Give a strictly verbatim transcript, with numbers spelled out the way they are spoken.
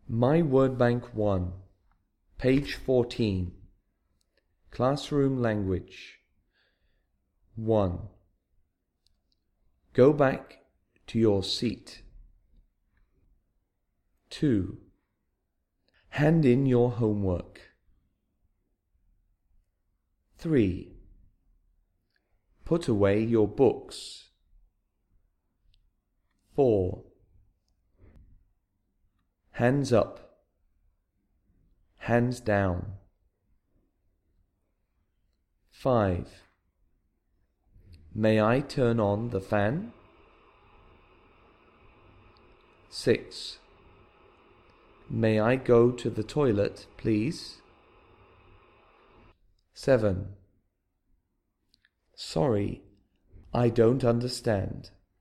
My Word Bank one, page fourteen. Classroom language. one. Go back to your seat. two. Hand in your homework. three. Put away your books. four. Hands up. Hands down. five. May I turn on the fan? six. May I go to the toilet, please? seven. Sorry, I don't understand.